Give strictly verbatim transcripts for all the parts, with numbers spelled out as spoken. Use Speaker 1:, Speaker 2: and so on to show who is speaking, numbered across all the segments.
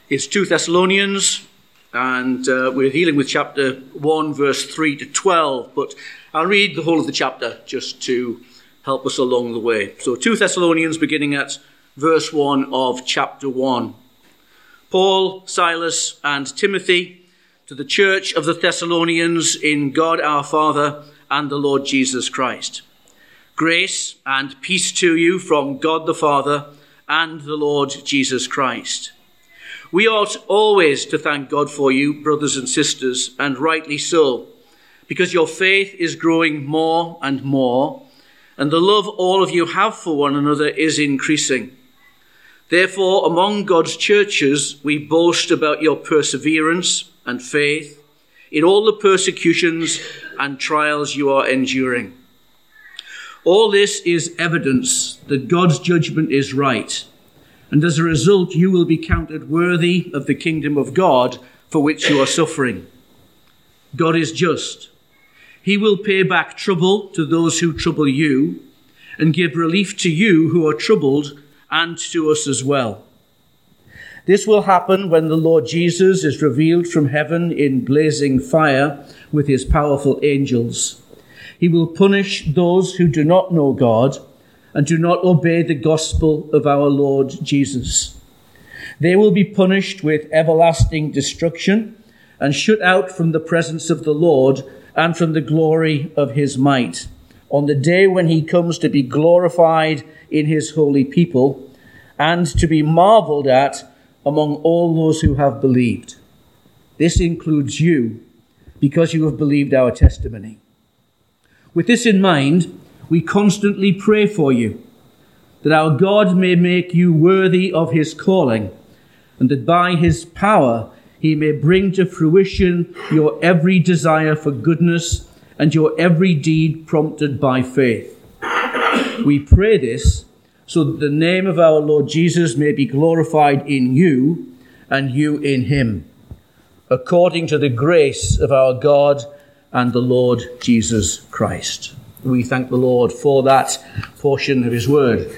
Speaker 1: It's two Thessalonians, and uh, we're dealing with chapter one, verse three to twelve, but I'll read the whole of the chapter just to help us along the way. So two Thessalonians, beginning at verse one of chapter one. Paul, Silas, and Timothy, to the church of the Thessalonians in God our Father and the Lord Jesus Christ. Grace and peace to you from God the Father and the Lord Jesus Christ. We ought always to thank God for you, brothers and sisters, and rightly so, because your faith is growing more and more, and the love all of you have for one another is increasing. Therefore, among God's churches, we boast about your perseverance and faith in all the persecutions and trials you are enduring. All this is evidence that God's judgment is right, and as a result, you will be counted worthy of the kingdom of God for which you are suffering. God is just. He will pay back trouble to those who trouble you, and give relief to you who are troubled, and to us as well. This will happen when the Lord Jesus is revealed from heaven in blazing fire with his powerful angels. He will punish those who do not know God and do not obey the gospel of our Lord Jesus. They will be punished with everlasting destruction and shut out from the presence of the Lord and from the glory of his might on the day when he comes to be glorified in his holy people and to be marveled at among all those who have believed. This includes you, because you have believed our testimony. With this in mind, we constantly pray for you, that our God may make you worthy of his calling, and that by his power he may bring to fruition your every desire for goodness and your every deed prompted by faith. We pray this so that the name of our Lord Jesus may be glorified in you and you in him, according to the grace of our God and the Lord Jesus Christ. We thank the Lord for that portion of his word.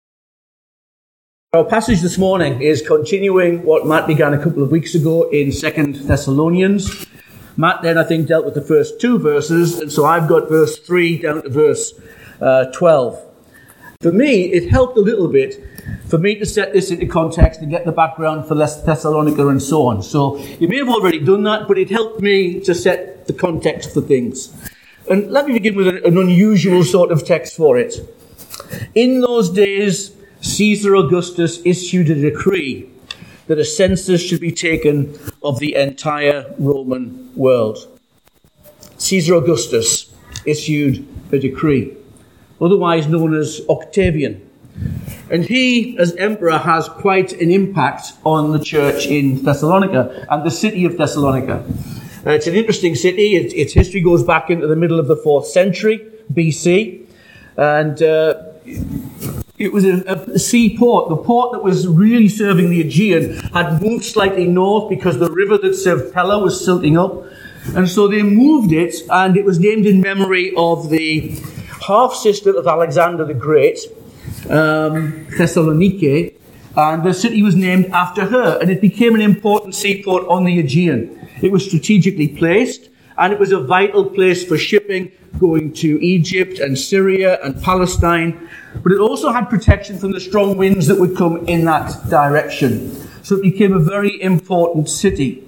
Speaker 1: Our passage this morning is continuing what Matt began a couple of weeks ago in Second Thessalonians. Matt then, I think, dealt with the first two verses, and so I've got verse three down to verse uh, twelve. For me, it helped a little bit for me to set this into context and get the background for Thessalonica and so on. So you may have already done that, but it helped me to set the context for things. And let me begin with an unusual sort of text for it. In those days, Caesar Augustus issued a decree that a census should be taken of the entire Roman world. Caesar Augustus issued a decree, otherwise known as Octavian. And he, as emperor, has quite an impact on the church in Thessalonica and the city of Thessalonica. Uh, it's an interesting city. It, its history goes back into the middle of the fourth century B C. And uh, it was a, a seaport. The port that was really serving the Aegean had moved slightly north because the river that served Pella was silting up. And so they moved it, and it was named in memory of the half-sister of Alexander the Great, um, Thessalonike, and the city was named after her, and it became an important seaport on the Aegean. It was strategically placed, and it was a vital place for shipping going to Egypt and Syria and Palestine, but it also had protection from the strong winds that would come in that direction. So it became a very important city.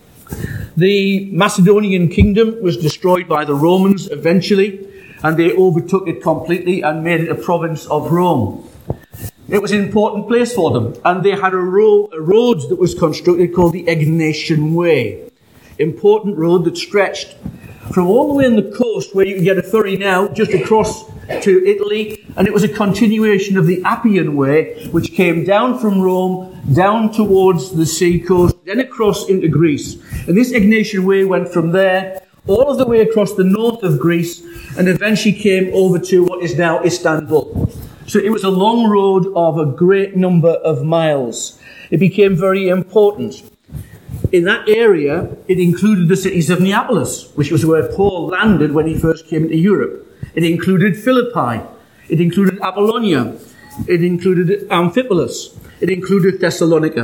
Speaker 1: The Macedonian kingdom was destroyed by the Romans eventually, and they overtook it completely and made it a province of Rome. It was an important place for them, and they had a, ro- a road that was constructed called the Egnatian Way. Important road that stretched from all the way on the coast, where you can get a ferry now, just across to Italy, and it was a continuation of the Appian Way, which came down from Rome, down towards the sea coast, then across into Greece. And this Egnatian Way went from there all of the way across the north of Greece, and eventually came over to what is now Istanbul. So it was a long road of a great number of miles. It became very important. In that area, it included the cities of Neapolis, which was where Paul landed when he first came into Europe. It included Philippi. It included Apollonia. It included Amphipolis. It included Thessalonica.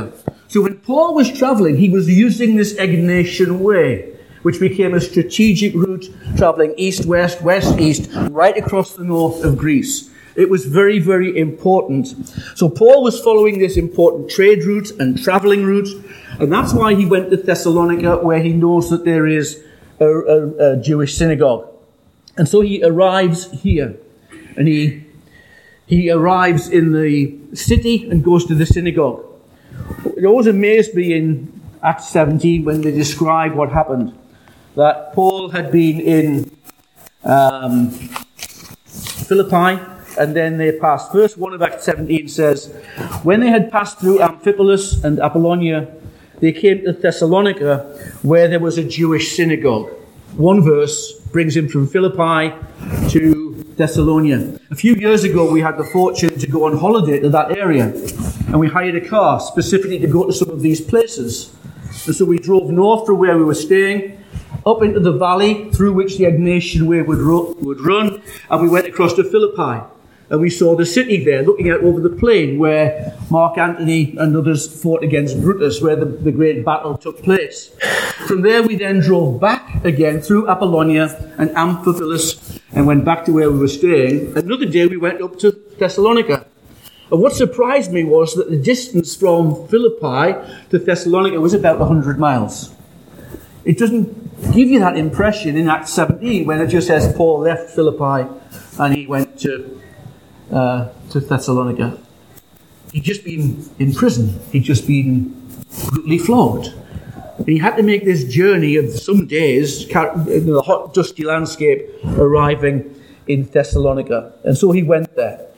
Speaker 1: So when Paul was traveling, he was using this Egnatian Way, which became a strategic route traveling east-west, west-east, right across the north of Greece. It was very, very important. So Paul was following this important trade route and traveling route, and that's why he went to Thessalonica, where he knows that there is a, a, a Jewish synagogue. And so he arrives here, and he he arrives in the city and goes to the synagogue. It always amazed me in Acts seventeen when they describe what happened, that Paul had been in um, Philippi, and then they passed. Verse one of Acts seventeen says, when they had passed through Amphipolis and Apollonia, they came to Thessalonica, where there was a Jewish synagogue. One verse brings him from Philippi to Thessalonica. A few years ago, we had the fortune to go on holiday to that area, and we hired a car specifically to go to some of these places. And so we drove north from where we were staying, up into the valley through which the Egnatian Way would, ru- would run, and we went across to Philippi. And we saw the city there, looking out over the plain where Mark Antony and others fought against Brutus, where the, the great battle took place. From there we then drove back again through Apollonia and Amphipolis and went back to where we were staying. Another day we went up to Thessalonica. And what surprised me was that the distance from Philippi to Thessalonica was about one hundred miles. It doesn't give you that impression in Acts seventeen when it just says Paul left Philippi and he went to Uh, to Thessalonica. He'd just been in prison. He'd just been brutally flogged. And he had to make this journey of some days in the hot, dusty landscape, arriving in Thessalonica. And so he went there.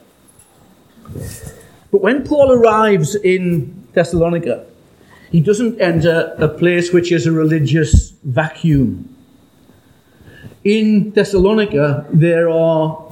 Speaker 1: But when Paul arrives in Thessalonica, he doesn't enter a place which is a religious vacuum. In Thessalonica, there are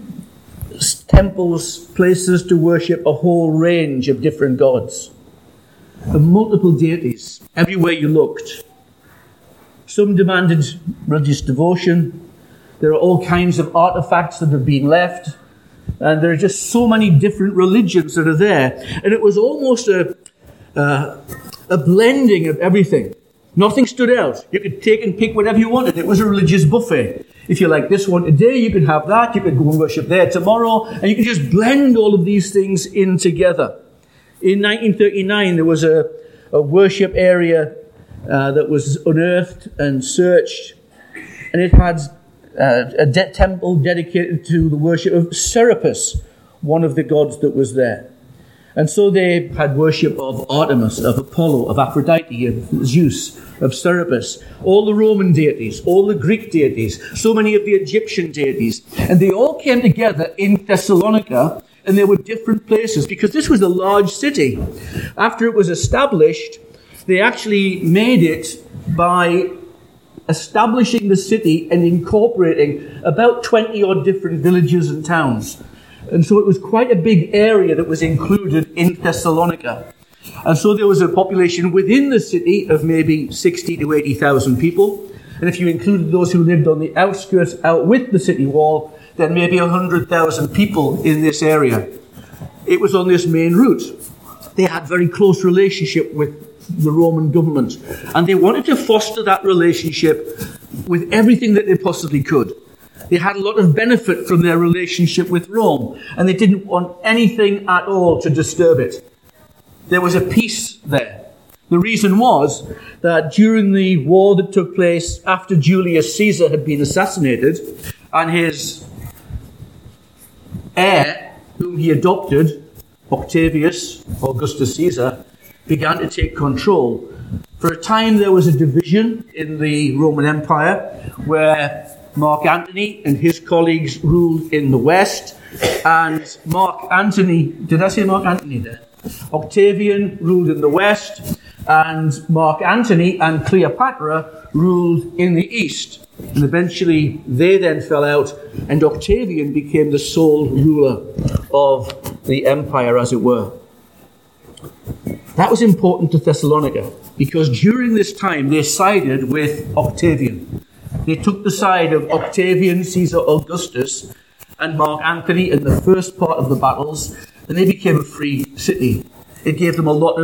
Speaker 1: temples, places to worship a whole range of different gods, and multiple deities everywhere you looked. Some demanded religious devotion. There are all kinds of artifacts that have been left, and there are just so many different religions that are there. And it was almost a uh, a blending of everything. Nothing stood out. You could take and pick whatever you wanted. It was a religious buffet. If you like this one today, you could have that. You could go and worship there tomorrow. And you could just blend all of these things in together. In nineteen thirty-nine, there was a, a worship area uh, that was unearthed and searched. And it had uh, a de- temple dedicated to the worship of Serapis, one of the gods that was there. And so they had worship of Artemis, of Apollo, of Aphrodite, of Zeus, of Serapis, all the Roman deities, all the Greek deities, so many of the Egyptian deities. And they all came together in Thessalonica, and they were different places, because this was a large city. After it was established, they actually made it by establishing the city and incorporating about twenty-odd different villages and towns. And so it was quite a big area that was included in Thessalonica. And so there was a population within the city of maybe sixty to eighty thousand people. And if you included those who lived on the outskirts out with the city wall, then maybe one hundred thousand people in this area. It was on this main route. They had very close relationship with the Roman government. And they wanted to foster that relationship with everything that they possibly could. They had a lot of benefit from their relationship with Rome, and they didn't want anything at all to disturb it. There was a peace there. The reason was that during the war that took place after Julius Caesar had been assassinated, and his heir, whom he adopted, Octavius, Augustus Caesar, began to take control. For a time there was a division in the Roman Empire where Mark Antony and his colleagues ruled in the west, and Mark Antony, did I say Mark Antony there? Octavian ruled in the west, and Mark Antony and Cleopatra ruled in the east. And eventually they then fell out, and Octavian became the sole ruler of the empire, as it were. That was important to Thessalonica, because during this time they sided with Octavian. They took the side of Octavian, Caesar Augustus, and Mark Antony in the first part of the battles, and they became a free city. It gave them a lot of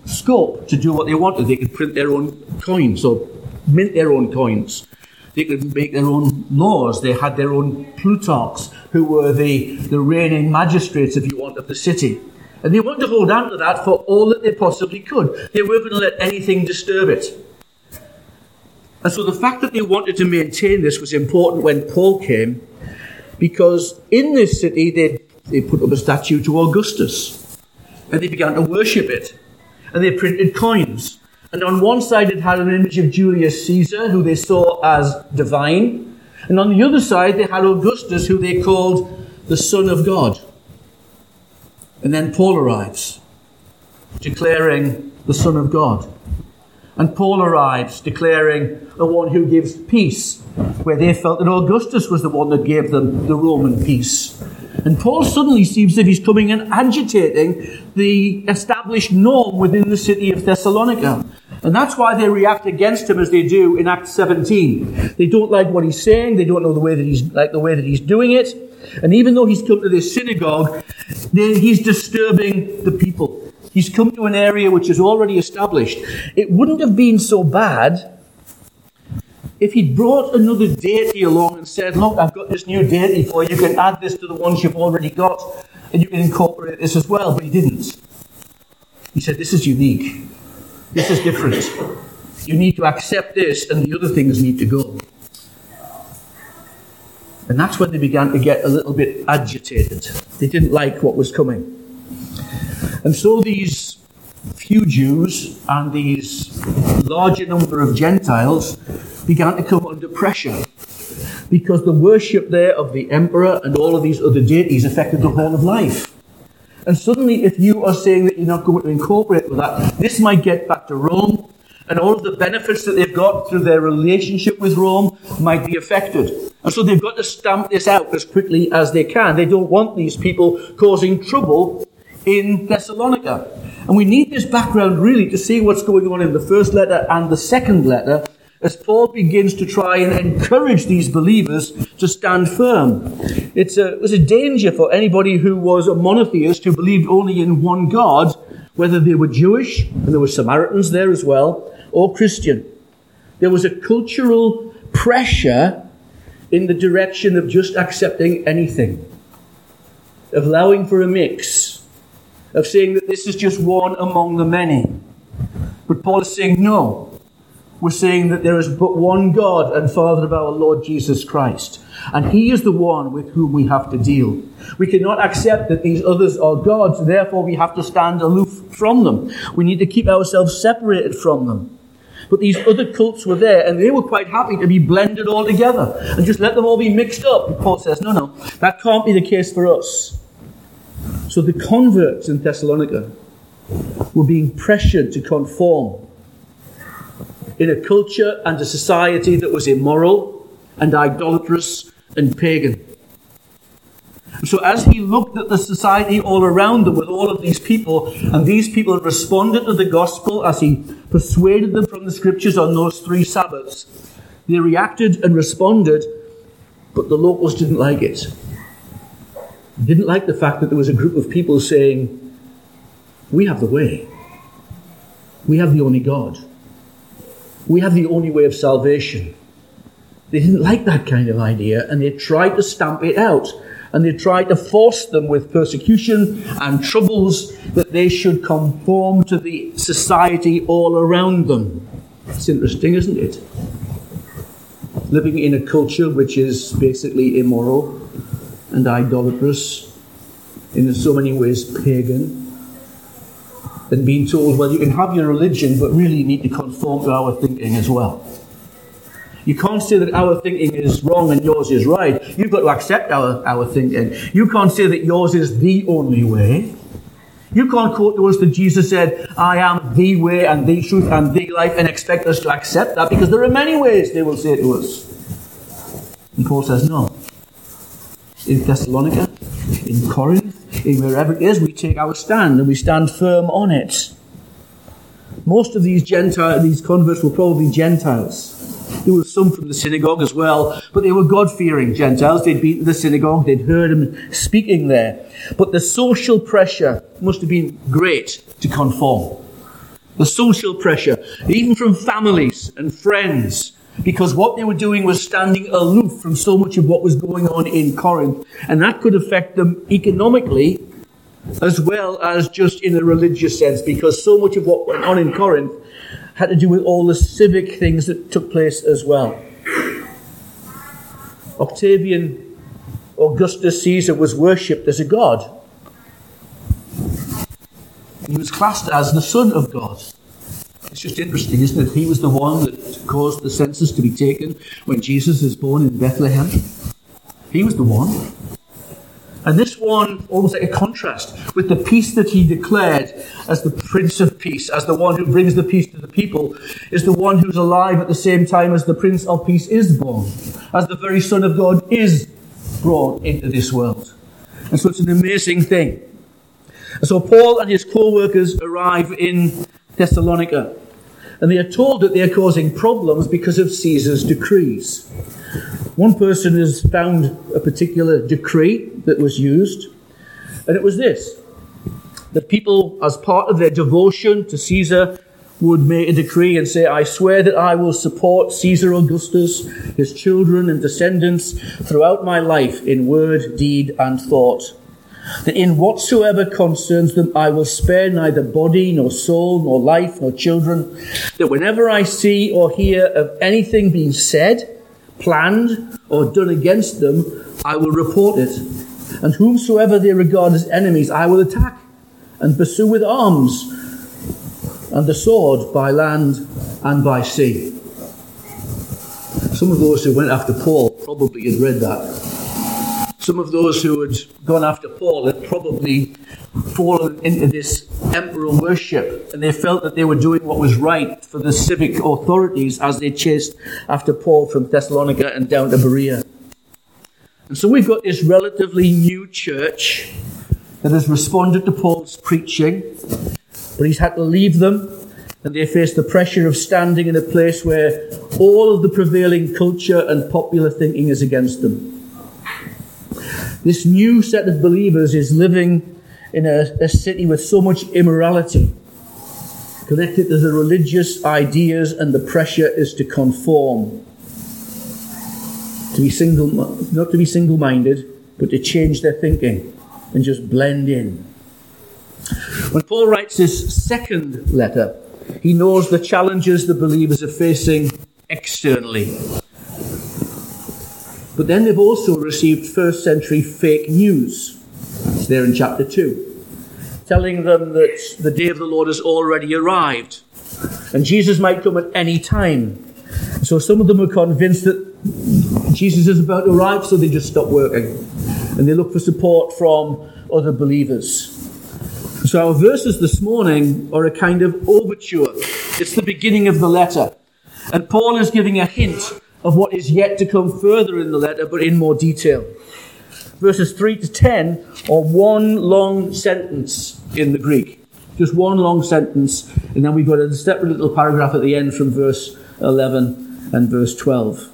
Speaker 1: scope to do what they wanted. They could print their own coins or mint their own coins. They could make their own laws. They had their own plutarchs, who were the, the reigning magistrates, if you want, of the city. And they wanted to hold on to that for all that they possibly could. They weren't going to let anything disturb it. And so the fact that they wanted to maintain this was important when Paul came, because in this city they, they put up a statue to Augustus, and they began to worship it. And they printed coins. And on one side it had an image of Julius Caesar, who they saw as divine. And on the other side they had Augustus, who they called the Son of God. And then Paul arrives, declaring the Son of God. And Paul arrives, declaring the one who gives peace, where they felt that Augustus was the one that gave them the Roman peace. And Paul suddenly seems that he's coming and agitating the established norm within the city of Thessalonica. And that's why they react against him as they do in Acts seventeen. They don't like what he's saying. They don't know the way that he's like the way that he's doing it. And even though he's come to this synagogue, he's disturbing the people. He's come to an area which is already established. It wouldn't have been so bad if he'd brought another deity along and said, look, I've got this new deity for you. You can add this to the ones you've already got, and you can incorporate this as well. But he didn't. He said, this is unique. This is different. You need to accept this, and the other things need to go. And that's when they began to get a little bit agitated. They didn't like what was coming. And so these few Jews and these larger number of Gentiles began to come under pressure, because the worship there of the emperor and all of these other deities affected the whole of life. And suddenly, if you are saying that you're not going to incorporate with that, this might get back to Rome, and all of the benefits that they've got through their relationship with Rome might be affected. And so they've got to stamp this out as quickly as they can. They don't want these people causing trouble in Thessalonica. And we need this background really to see what's going on in the first letter and the second letter, as Paul begins to try and encourage these believers to stand firm. It's a, it was a danger for anybody who was a monotheist, who believed only in one God, whether they were Jewish, and there were Samaritans there as well, or Christian. There was a cultural pressure in the direction of just accepting anything, of allowing for a mix, of saying that this is just one among the many. But Paul is saying, no. We're saying that there is but one God and Father of our Lord Jesus Christ. And He is the one with whom we have to deal. We cannot accept that these others are gods, therefore we have to stand aloof from them. We need to keep ourselves separated from them. But these other cults were there, and they were quite happy to be blended all together and just let them all be mixed up. And Paul says, no, no, that can't be the case for us. So the converts in Thessalonica were being pressured to conform in a culture and a society that was immoral and idolatrous and pagan. So as he looked at the society all around them with all of these people, and these people responded to the gospel as he persuaded them from the scriptures on those three Sabbaths, they reacted and responded, but the locals didn't like it. They didn't like the fact that there was a group of people saying, we have the way. We have the only God. We have the only way of salvation. They didn't like that kind of idea, and they tried to stamp it out. And they tried to force them with persecution and troubles that they should conform to the society all around them. It's interesting, isn't it? Living in a culture which is basically immoral and idolatrous, in so many ways pagan, and being told, well, you can have your religion, but really you need to conform to our thinking as well. You can't say that our thinking is wrong and yours is right. You've got to accept our, our thinking. You can't say that yours is the only way. You can't quote to us that Jesus said, I am the way and the truth and the life, and expect us to accept that, because there are many ways, they will say to us. And Paul says, no. In Thessalonica, in Corinth, in wherever it is, we take our stand and we stand firm on it. Most of these Gentiles, these converts were probably Gentiles. There were some from the synagogue as well, but they were God-fearing Gentiles. They'd been to the synagogue, they'd heard him speaking there. But the social pressure must have been great to conform. the social pressure, even from families and friends, because what they were doing was standing aloof from so much of what was going on in Corinth, and that could affect them economically as well as just in a religious sense, because so much of what went on in Corinth had to do with all the civic things that took place as well. Octavian Augustus Caesar was worshipped as a god. He was classed as the Son of God. It's just interesting, isn't it? He was the one that caused the census to be taken when Jesus is born in Bethlehem. He was the one. And this one, almost like a contrast with the peace that he declared as the Prince of Peace, as the one who brings the peace to the people, is the one who's alive at the same time as the Prince of Peace is born, as the very Son of God is brought into this world. And so it's an amazing thing. And so Paul and his co-workers arrive in Thessalonica, and they are told that they are causing problems because of Caesar's decrees. One person has found a particular decree that was used, and it was this: that people, as part of their devotion to Caesar, would make a decree and say, I swear that I will support Caesar Augustus, his children and descendants throughout my life in word, deed, and thought. That in whatsoever concerns them I will spare neither body, nor soul, nor life, nor children. That whenever I see or hear of anything being said, planned, or done against them, I will report it. And whomsoever they regard as enemies, I will attack and pursue with arms and the sword by land and by sea. Some of those who went after Paul probably had read that. Some of those who had gone after Paul had probably fallen into this emperor worship, and they felt that they were doing what was right for the civic authorities as they chased after Paul from Thessalonica and down to Berea. And so we've got this relatively new church that has responded to Paul's preaching, but he's had to leave them, and they face the pressure of standing in a place where all of the prevailing culture and popular thinking is against them. This new set of believers is living in a, a city with so much immorality, connected to the religious ideas, and the pressure is to conform, to be single, not to be single-minded, but to change their thinking and just blend in. When Paul writes his second letter, he knows the challenges the believers are facing externally. But then they've also received first century fake news, there in chapter two, telling them that the day of the Lord has already arrived and Jesus might come at any time. So some of them are convinced that Jesus is about to arrive, so they just stop working and they look for support from other believers. So our verses this morning are a kind of overture. It's the beginning of the letter, and Paul is giving a hint of what is yet to come further in the letter, but in more detail. Verses three to ten are one long sentence in the Greek. Just one long sentence, and then we've got a separate little paragraph at the end from verse eleven and verse twelve.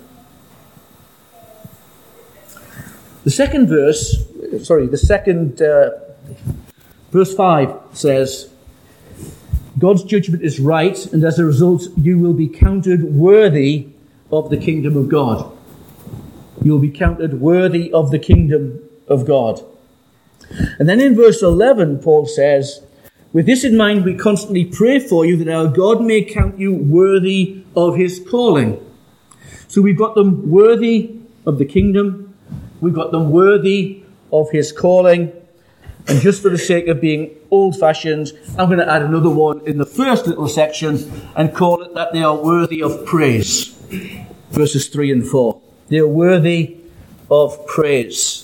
Speaker 1: The second verse, sorry, the second, uh, verse five says, God's judgment is right, and as a result you will be counted worthy of the kingdom of God. You will be counted worthy of the kingdom of God. And then in verse eleven, Paul says, with this in mind, we constantly pray for you that our God may count you worthy of his calling. So we've got them worthy of the kingdom. We've got them worthy of his calling. And just for the sake of being old-fashioned, I'm going to add another one in the first little section and call it that they are worthy of praise. Verses three and four. They are worthy of praise.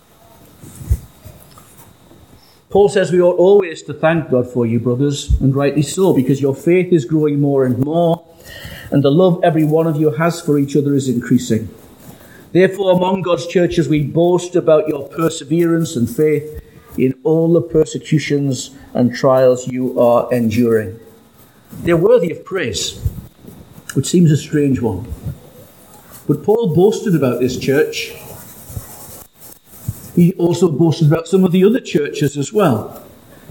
Speaker 1: Paul says we ought always to thank God for you, brothers, and rightly so, because your faith is growing more and more, and the love every one of you has for each other is increasing. Therefore, among God's churches, we boast about your perseverance and faith in all the persecutions and trials you are enduring. They're worthy of praise, which seems a strange one. But Paul boasted about this church. He also boasted about some of the other churches as well.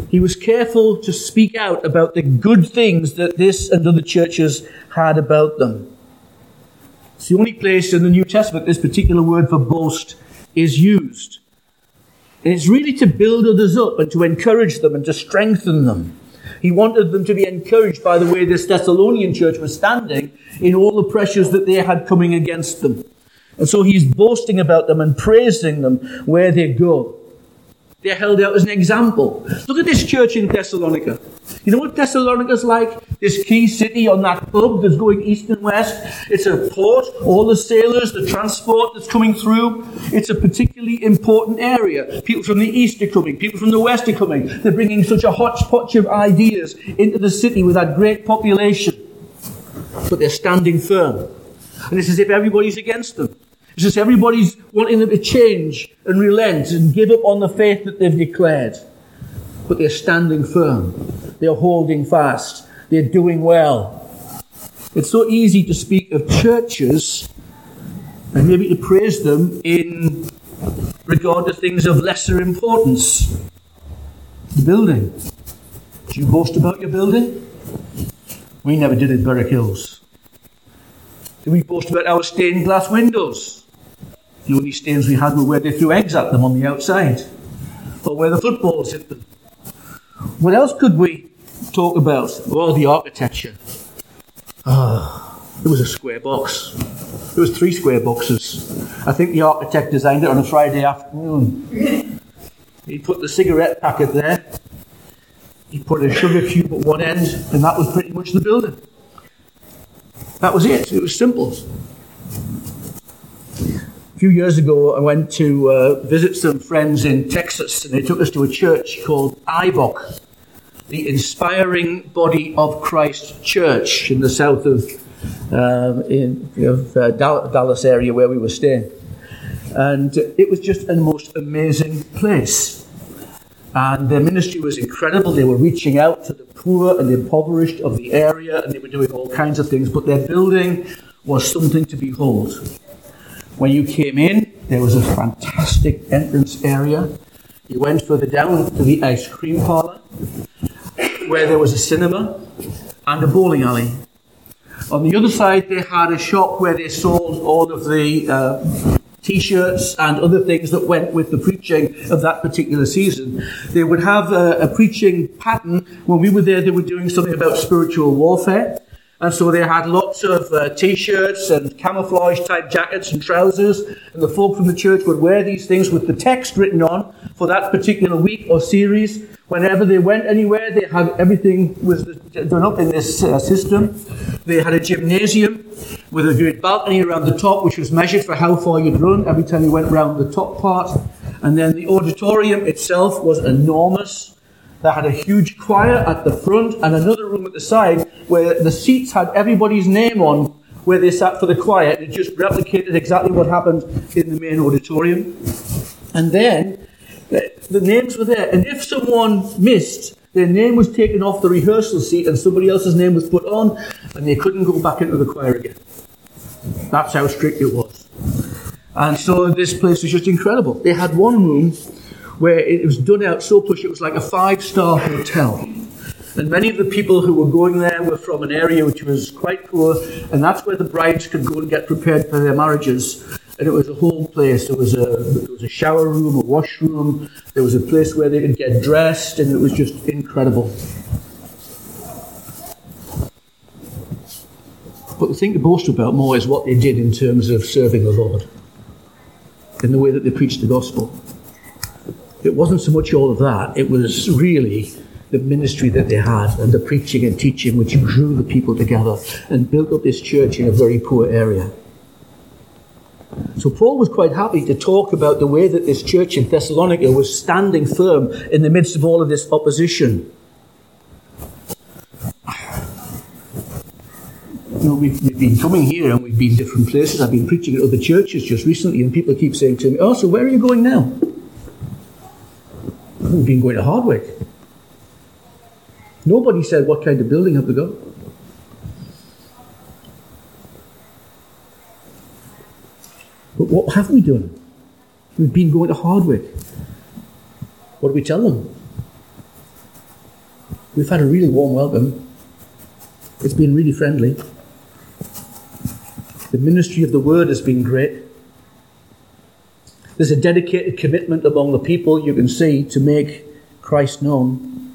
Speaker 1: He was careful to speak out about the good things that this and other churches had about them. It's the only place in the New Testament this particular word for boast is used. And it's really to build others up and to encourage them and to strengthen them. He wanted them to be encouraged by the way this Thessalonian church was standing in all the pressures that they had coming against them. And so he's boasting about them and praising them where they go. They're held out as an example. Look at this church in Thessalonica. You know what Thessalonica's like? This key city on that hub that's going east and west. It's a port, all the sailors, the transport that's coming through. It's a particularly important area. People from the east are coming. People from the west are coming. They're bringing such a hodgepodge of ideas into the city with that great population. But they're standing firm. And it's as if everybody's against them. It's as if everybody's wanting them to change and relent and give up on the faith that they've declared. But they're standing firm. They're holding fast. They're doing well. It's so easy to speak of churches and maybe to praise them in regard to things of lesser importance. The building. Do you boast about your building? We never did at Berwick Hills. Do we boast about our stained glass windows? The only stains we had were where they threw eggs at them on the outside, or where the footballs hit them. What else could we talk about? Oh, the architecture. Ah, oh, it was a square box. There was three square boxes. I think the architect designed it on a Friday afternoon. He put the cigarette packet there. He put a sugar cube at one end, and that was pretty much the building. That was it. It was simple. A few years ago, I went to uh, visit some friends in Texas, and they took us to a church called I B O C, the Inspiring Body of Christ Church in the south of um, in you know, uh, Dallas area where we were staying. And it was just a most amazing place. And their ministry was incredible. They were reaching out to the poor and the impoverished of the area, and they were doing all kinds of things. But their building was something to behold. When you came in, there was a fantastic entrance area. You went further down to the ice cream parlour, where there was a cinema and a bowling alley. On the other side, they had a shop where they sold all of the uh, T-shirts and other things that went with the preaching of that particular season. They would have a, a preaching pattern. When we were there, they were doing something about spiritual warfare. And so they had lots of uh, T-shirts and camouflage-type jackets and trousers. And the folk from the church would wear these things with the text written on for that particular week or series. Whenever they went anywhere, they had everything was done up in this uh, system. They had a gymnasium with a great balcony around the top, which was measured for how far you'd run every time you went round the top part. And then the auditorium itself was enormous. They had a huge choir at the front and another room at the side where the seats had everybody's name on where they sat for the choir. It just replicated exactly what happened in the main auditorium. And then the, the names were there. And if someone missed, their name was taken off the rehearsal seat and somebody else's name was put on, and they couldn't go back into the choir again. That's how strict it was. And so this place was just incredible. They had one room where it was done out so plush, it was like a five-star hotel. And many of the people who were going there were from an area which was quite poor, and that's where the brides could go and get prepared for their marriages. And it was a whole place. There was a, there was a shower room, a washroom, there was a place where they could get dressed, and it was just incredible. But the thing to boast about more is what they did in terms of serving the Lord, in the way that they preached the gospel. It wasn't so much all of that, it was really the ministry that they had and the preaching and teaching which drew the people together and built up this church in a very poor area. So Paul was quite happy to talk about the way that this church in Thessalonica was standing firm in the midst of all of this opposition. You know, we've, we've been coming here and we've been different places. I've been preaching at other churches just recently and people keep saying to me, oh, so where are you going now? We've been going to Hardwick. Nobody said, what kind of building have we got? But what have we done? We've been going to Hardwick. What do we tell them? We've had a really warm welcome. It's been really friendly. The ministry of the word has been great. There's a dedicated commitment among the people, you can see, to make Christ known.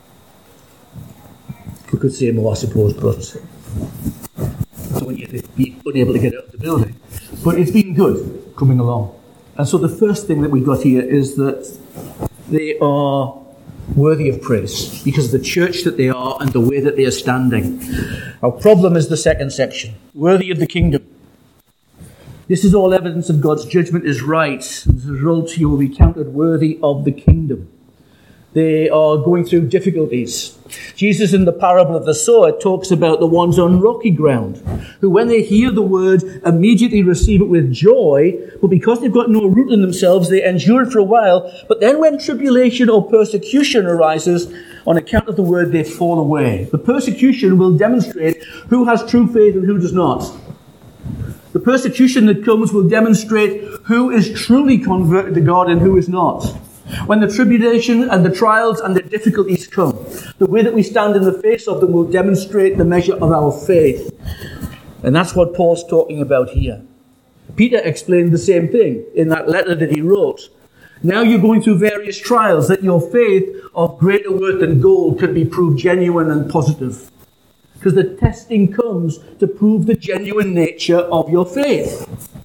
Speaker 1: We could say more, I suppose, but I don't want you to be unable to get out of the building. But it's been good coming along. And so the first thing that we've got here is that they are worthy of praise because of the church that they are and the way that they are standing. Our problem is the second section, worthy of the kingdom. This is all evidence of God's judgment is right. As a result, you will be counted worthy of the kingdom. They are going through difficulties. Jesus in the parable of the sower talks about the ones on rocky ground, who when they hear the word immediately receive it with joy, but because they've got no root in themselves, they endure it for a while. But then when tribulation or persecution arises on account of the word, they fall away. The persecution will demonstrate who has true faith and who does not. The persecution that comes will demonstrate who is truly converted to God and who is not. When the tribulation and the trials and the difficulties come, the way that we stand in the face of them will demonstrate the measure of our faith. And that's what Paul's talking about here. Peter explained the same thing in that letter that he wrote. Now you're going through various trials, that your faith of greater worth than gold can be proved genuine and positive. Because the testing comes to prove the genuine nature of your faith.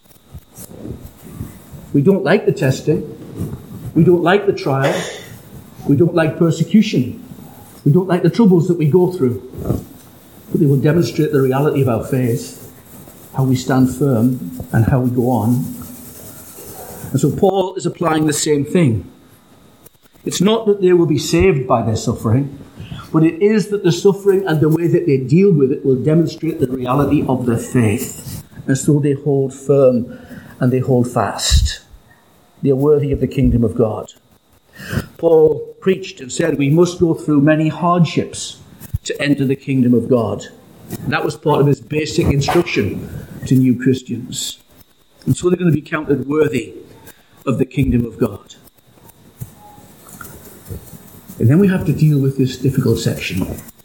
Speaker 1: We don't like the testing. We don't like the trial. We don't like persecution. We don't like the troubles that we go through. But they will demonstrate the reality of our faith, how we stand firm, and how we go on. And so Paul is applying the same thing. It's not that they will be saved by their suffering, but it is that the suffering and the way that they deal with it will demonstrate the reality of their faith. And so they hold firm and they hold fast. They are worthy of the kingdom of God. Paul preached and said we must go through many hardships to enter the kingdom of God. And that was part of his basic instruction to new Christians. And so they're going to be counted worthy of the kingdom of God. And then we have to deal with this difficult section.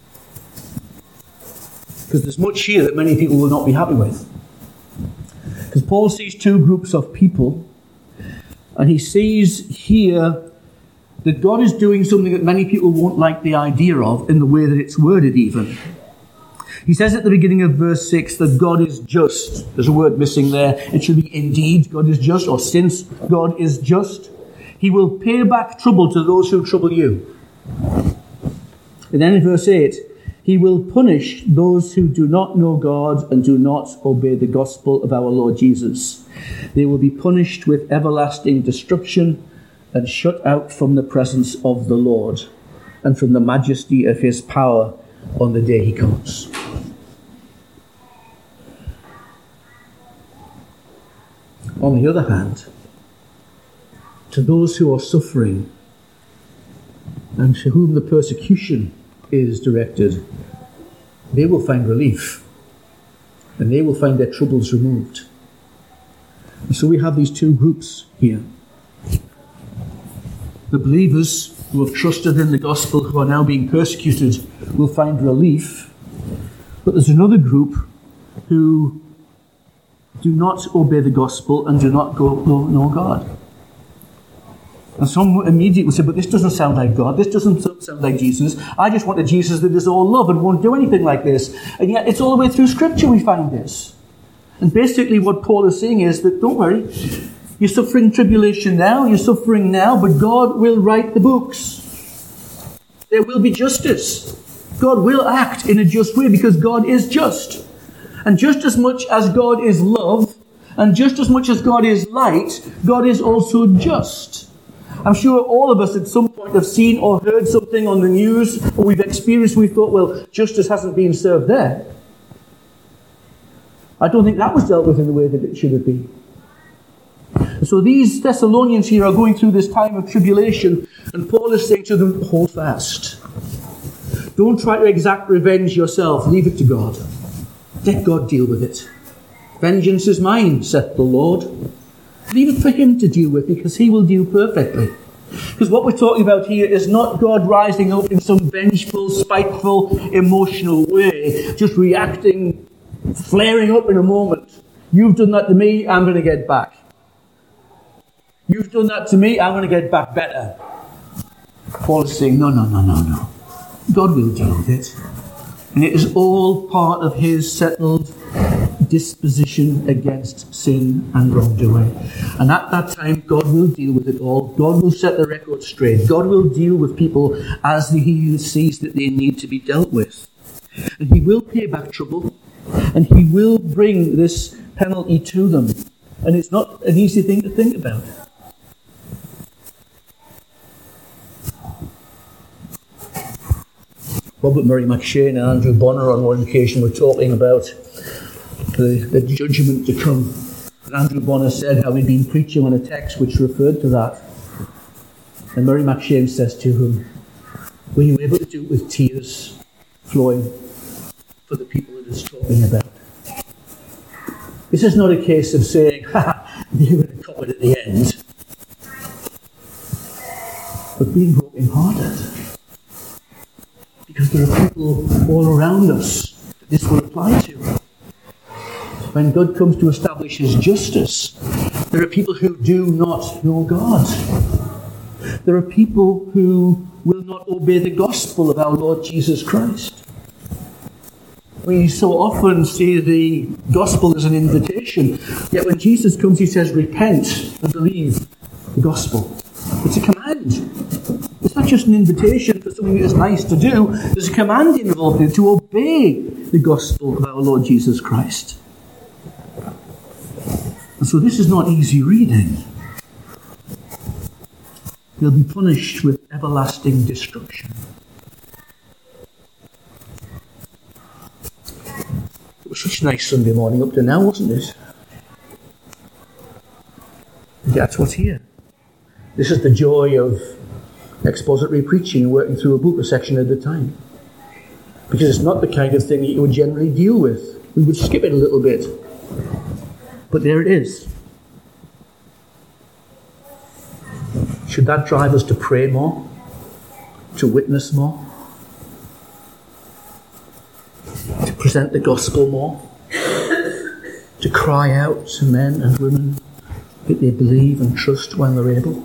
Speaker 1: Because there's much here that many people will not be happy with. Because Paul sees two groups of people. And he sees here that God is doing something that many people won't like the idea of in the way that it's worded even. He says at the beginning of verse six that God is just. There's a word missing there. It should be indeed God is just, or since God is just. He will pay back trouble to those who trouble you. And then in verse eight, he will punish those who do not know God and do not obey the gospel of our Lord Jesus. They will be punished with everlasting destruction and shut out from the presence of the Lord and from the majesty of his power on the day he comes. On the other hand, to those who are suffering and to whom the persecution is directed, they will find relief and they will find their troubles removed. And so we have these two groups here. The believers who have trusted in the gospel, who are now being persecuted, will find relief. But there's another group who do not obey the gospel and do not go know God. And some immediately will say, but this doesn't sound like God. This doesn't sound like Jesus. I just want a Jesus that is all love and won't do anything like this. And yet it's all the way through Scripture we find this. And basically what Paul is saying is that, don't worry, you're suffering tribulation now, you're suffering now, but God will write the books. There will be justice. God will act in a just way because God is just. And just as much as God is love, and just as much as God is light, God is also just. I'm sure all of us at some point have seen or heard something on the news, or we've experienced, we thought, well, justice hasn't been served there. I don't think that was dealt with in the way that it should have been. So these Thessalonians here are going through this time of tribulation, and Paul is saying to them, hold fast. Don't try to exact revenge yourself. Leave it to God. Let God deal with it. Vengeance is mine, saith the Lord. Leave it for him to deal with, because he will deal perfectly. Because what we're talking about here is not God rising up in some vengeful, spiteful, emotional way, just reacting, flaring up in a moment. You've done that to me, I'm going to get back. You've done that to me, I'm going to get back better. Paul is saying, no, no, no, no, no. God will deal with it. And it is all part of his settled disposition against sin and wrongdoing. And at that time, God will deal with it all. God will set the record straight. God will deal with people as he sees that they need to be dealt with. And he will pay back trouble. And he will bring this penalty to them. And it's not an easy thing to think about. Robert Murray McShane and Andrew Bonner on one occasion were talking about the, the judgment to come. And Andrew Bonner said how he'd been preaching on a text which referred to that. And Murray McShane says to him, were you able to do it with tears flowing for the people that it's talking about? This is not a case of saying, ha, you're going to cop it at the end. But being broken-hearted. Because there are people all around us that this will apply to. When God comes to establish his justice, there are people who do not know God. There are people who will not obey the gospel of our Lord Jesus Christ. We so often see the gospel as an invitation, yet when Jesus comes he says, repent and believe the gospel. It's a command. It's not just an invitation for something that's nice to do. There's a command involved in it to obey the gospel of our Lord Jesus Christ. And so this is not easy reading. They'll be punished with everlasting destruction. It was such a nice Sunday morning up to now, wasn't it? And that's what's here. This is the joy of expository preaching and working through a book a section at a time. Because it's not the kind of thing that you would generally deal with. We would skip it a little bit. But there it is. Should that drive us to pray more? To witness more? To present the gospel more? To cry out to men and women that they believe and trust when they're able?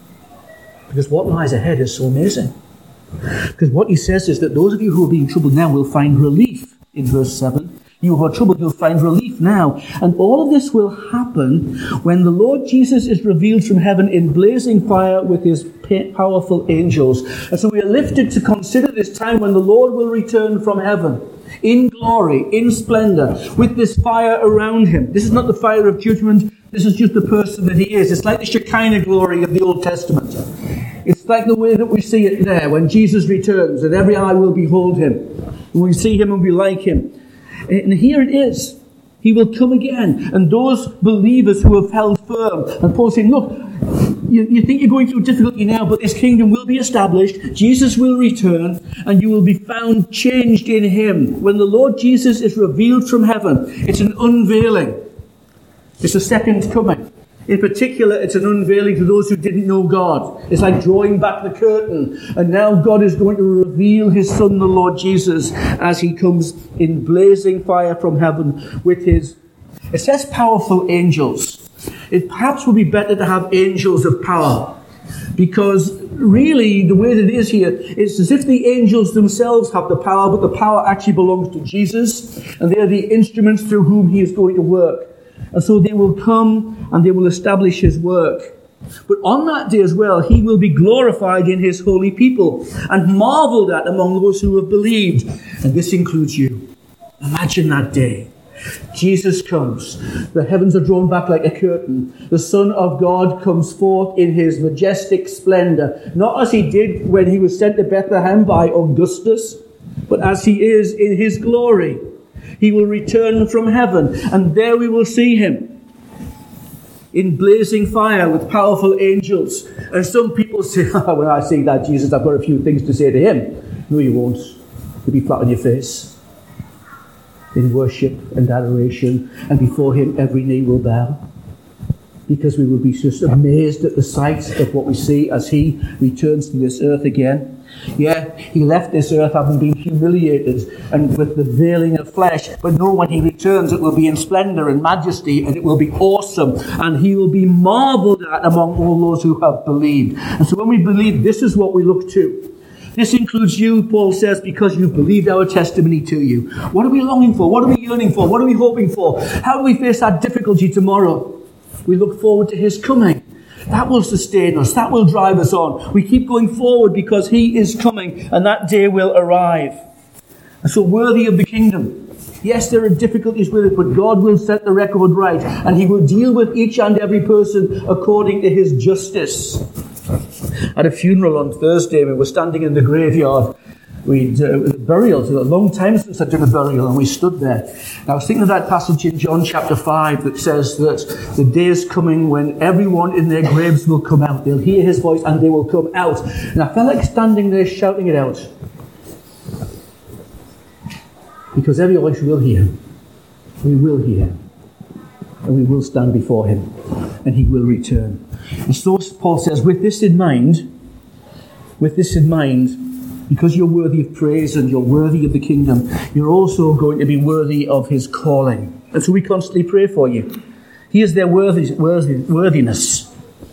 Speaker 1: Because what lies ahead is so amazing. Because what he says is that those of you who are being troubled now will find relief in verse seven. You who are troubled will find relief now. And all of this will happen when the Lord Jesus is revealed from heaven in blazing fire with his powerful angels. And so we are lifted to consider this time when the Lord will return from heaven in glory, in splendor, with this fire around him. This is not the fire of judgment. This is just the person that he is. It's like the Shekinah glory of the Old Testament. It's like the way that we see it there when Jesus returns and every eye will behold him. And we see him and we like him. And here it is. He will come again. And those believers who have held firm. And Paul's saying, look, you, you think you're going through difficulty now, but this kingdom will be established. Jesus will return and you will be found changed in him. When the Lord Jesus is revealed from heaven, it's an unveiling. It's a second coming. In particular, it's an unveiling to those who didn't know God. It's like drawing back the curtain. And now God is going to reveal his Son, the Lord Jesus, as he comes in blazing fire from heaven with his, it says powerful angels. It perhaps would be better to have angels of power. Because really, the way that it is here, it's as if the angels themselves have the power, but the power actually belongs to Jesus. And they are the instruments through whom he is going to work. And so they will come and they will establish his work. But on that day as well, he will be glorified in his holy people and marveled at among those who have believed. And this includes you. Imagine that day. Jesus comes. The heavens are drawn back like a curtain. The Son of God comes forth in his majestic splendor. Not as he did when he was sent to Bethlehem by Augustus, but as he is in his glory. He will return from heaven, and there we will see him in blazing fire with powerful angels. And some people say, oh, when I see that Jesus, I've got a few things to say to him. No, you won't. You'll be flat on your face in worship and adoration, and before him every knee will bow. because we will be just amazed at the sight of what we see as he returns to this earth again. Yeah, he left this earth having been humiliated and with the veiling of flesh, but no, when he returns it will be in splendour and majesty, and it will be awesome, and he will be marvelled at among all those who have believed. And so when we believe, this is what we look to. This includes you, Paul says, because you've believed our testimony to you. What are we longing for? What are we yearning for? What are we hoping for? How do we face that difficulty tomorrow? We look forward to his coming. That will sustain us. That will drive us on. We keep going forward because he is coming, and that day will arrive. And so worthy of the kingdom. Yes, there are difficulties with it, but God will set the record right, and he will deal with each and every person according to his justice. At a funeral on Thursday, we were standing in the graveyard. We'd uh, burial. It was a long time since I did a burial, and we stood there. And I was thinking of that passage in John chapter five that says that the day is coming when everyone in their graves will come out. They'll hear his voice and they will come out. And I felt like standing there shouting it out. Because every voice will hear. We will hear. And we will stand before him. And he will return. And so Paul says, with this in mind, with this in mind, because you're worthy of praise and you're worthy of the kingdom, you're also going to be worthy of his calling. And so we constantly pray for you. He is their worthy, worthy, worthiness.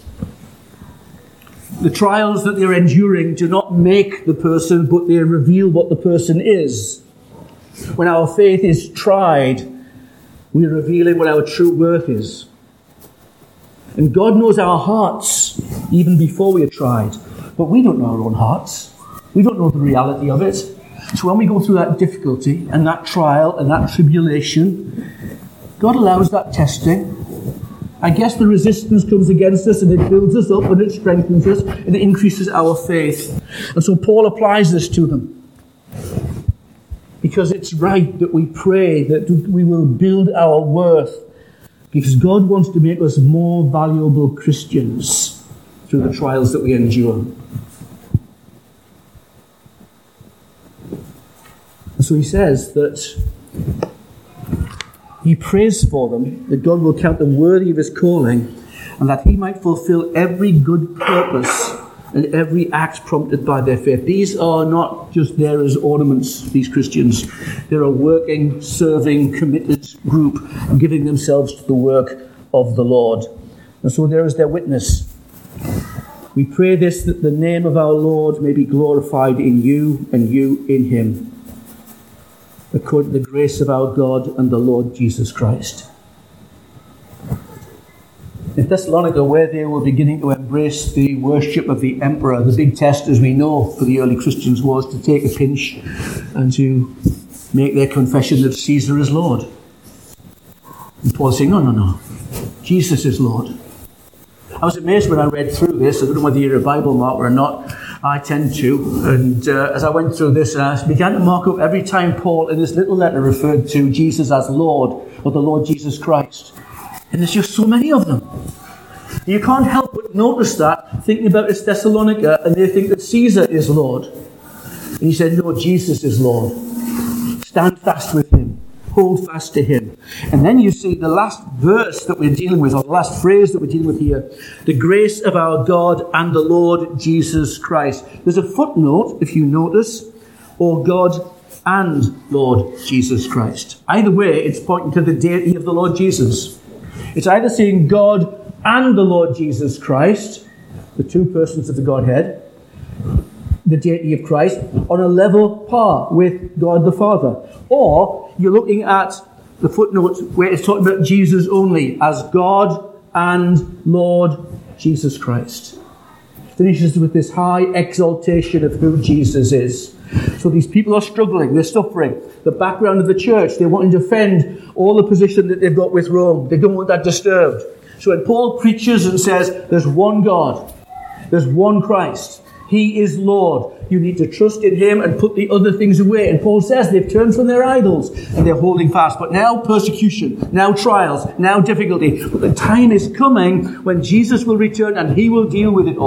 Speaker 1: The trials that they're enduring do not make the person, but they reveal what the person is. When our faith is tried, we're revealing what our true worth is. And God knows our hearts even before we are tried. But we don't know our own hearts. We don't know the reality of it. So when we go through that difficulty and that trial and that tribulation, God allows that testing. I guess the resistance comes against us and it builds us up and it strengthens us and it increases our faith. And so Paul applies this to them. Because it's right that we pray that we will build our worth. Because God wants to make us more valuable Christians through the trials that we endure. And so he says that he prays for them, that God will count them worthy of his calling, and that he might fulfill every good purpose and every act prompted by their faith. These are not just there as ornaments, these Christians. They're a working, serving, committed group, giving themselves to the work of the Lord. And so there is their witness. We pray this, that the name of our Lord may be glorified in you and you in him, according to the grace of our God and the Lord Jesus Christ. In Thessalonica, where they were beginning to embrace the worship of the emperor, the big test, as we know, for the early Christians was to take a pinch and to make their confession of Caesar as Lord. And Paul saying, no, no, no, Jesus is Lord. I was amazed when I read through this. I don't know whether you're a Bible marker or not. I tend to. And uh, as I went through this, I began to mark up every time Paul in this little letter referred to Jesus as Lord, or the Lord Jesus Christ. And there's just so many of them. You can't help but notice that, thinking about this Thessalonica, and they think that Caesar is Lord. And he said, no, Jesus is Lord. Stand fast with him. Hold fast to him. And then you see the last verse that we're dealing with, or the last phrase that we're dealing with here. The grace of our God and the Lord Jesus Christ. There's a footnote, if you notice, or God and Lord Jesus Christ. Either way, it's pointing to the deity of the Lord Jesus. It's either saying God and the Lord Jesus Christ, the two persons of the Godhead, the deity of Christ, on a level par with God the Father. Or you're looking at the footnote where it's talking about Jesus only as God and Lord Jesus Christ. It finishes with this high exaltation of who Jesus is. So these people are struggling, they're suffering. The background of the church, they're wanting to defend all the position that they've got with Rome. They don't want that disturbed. So when Paul preaches and says, there's one God, there's one Christ, he is Lord, you need to trust in him and put the other things away. And Paul says they've turned from their idols and they're holding fast. But now persecution, now trials, now difficulty. But the time is coming when Jesus will return and he will deal with it all.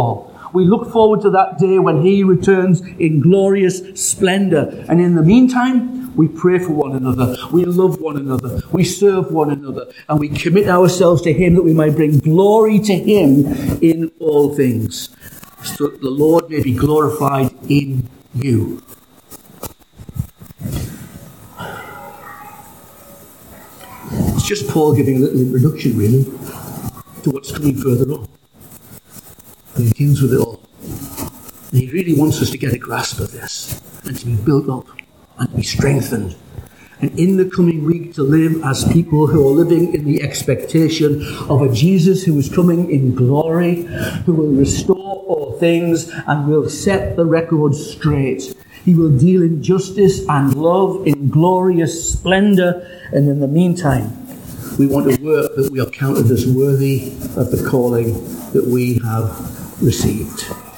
Speaker 1: We look forward to that day when he returns in glorious splendor. And in the meantime, we pray for one another. We love one another. We serve one another. And we commit ourselves to him that we may bring glory to him in all things, so that the Lord may be glorified in you. It's just Paul giving a little introduction, really, to what's coming further on. And he deals with it all. And he really wants us to get a grasp of this, and to be built up, and to be strengthened. And in the coming week to live as people who are living in the expectation of a Jesus who is coming in glory, who will restore all things and will set the record straight. He will deal in justice and love in glorious splendor. And in the meantime, we want to work that we are counted as worthy of the calling that we have received.